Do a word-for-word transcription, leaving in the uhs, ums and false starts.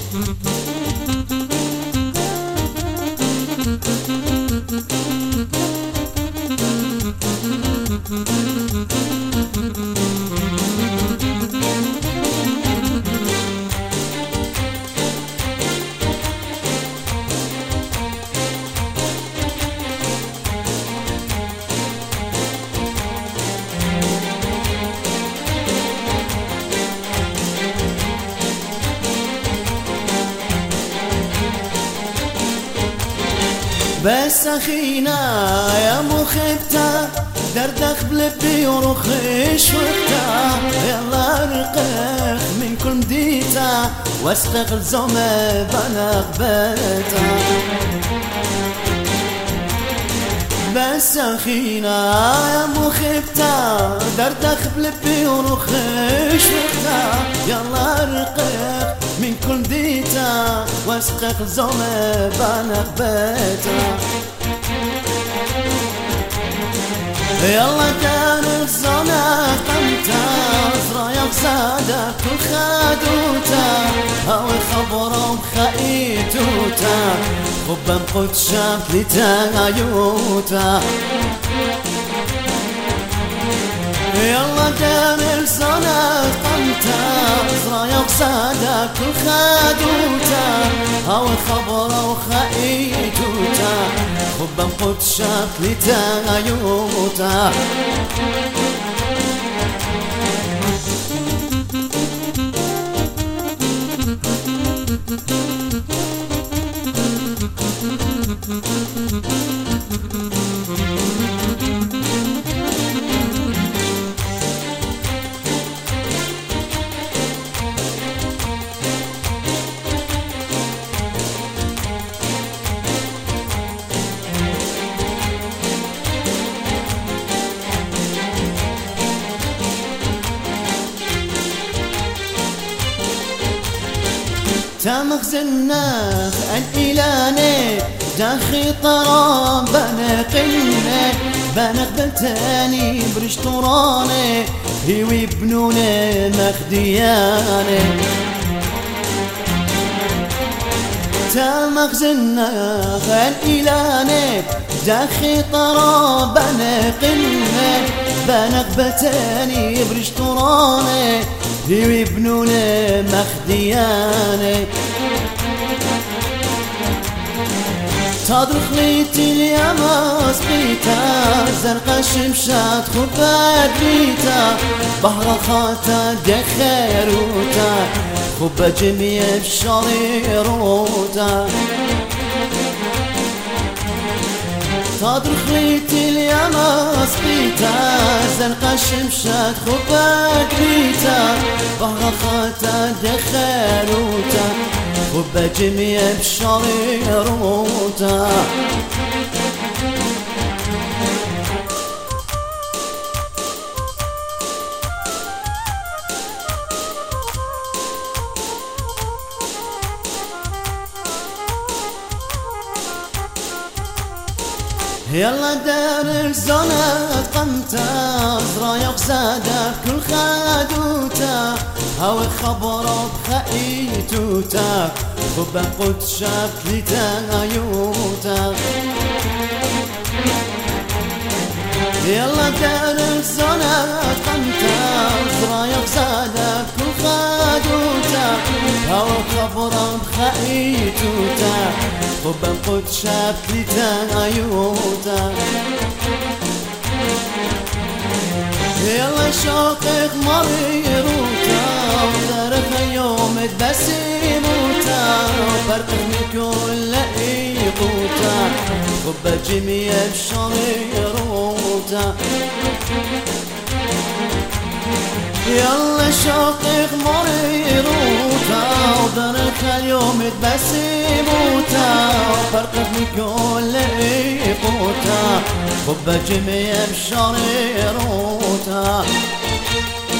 بس أخينا يا مخبتا دردخ بلبي ورخيش وقتا، يلا رقخ من كل مديتا واستغل زومة بنا غبتا. بس أخينا يا مخبتا دردخ بلبي ورخيش وقتا، يلا رقخ من كل ديتا واسقق زومة بنا غبتا. يلا كان الزونا قمتا زرايا بزادة كل خادوتا، هاوي خبرة وخايتوتا خبا مقود شاب لتايوتا. يلا كان الزونا قمتا زرايا بزادة كل خادوتا، هاوي خبرة وخايتوتا خبا مقود شاب لتايوتا. تمخزناخ الإلاني داخي طرام بنقلني بنقبلتاني برشتوراني هيوي بنوني مخدياني. تمخزناخ الإلاني داخي طرام بنقلني بنقبلتاني برشتوراني هيوي بنوني مخدياني. تدرخ ليتي اليما سقيتا زرقا شمشات خبات بيتا بحر خاتا دخيروتا خبا جميع بشريروتا. تدرخ ليتي اليما سقيتا زرقا شمشات خبات بيتا بحر خاتا دخيروتا خبا جميع بشريروتا. يلا دار الزونة قمتا زرايا وزادة كل خادوتا، هاوي خبرة بخايتوتا خبا قد شاب لتايوتا. يلا دار الزونة قمتا زرايا وزادة كل خادوتا، هاوي خبرة بخايتوتا خبا قد شاب لتايوتا. يلا شوقك مريروتا ودارك يوم تبسموتا وفرقك من كل ايقوتا خبا جميع بشريروتا. يلا شوقك مريروتا ودارك اليوم تبسموتا وفرقك من كل ايقوتا خبا جميع بشريروتا.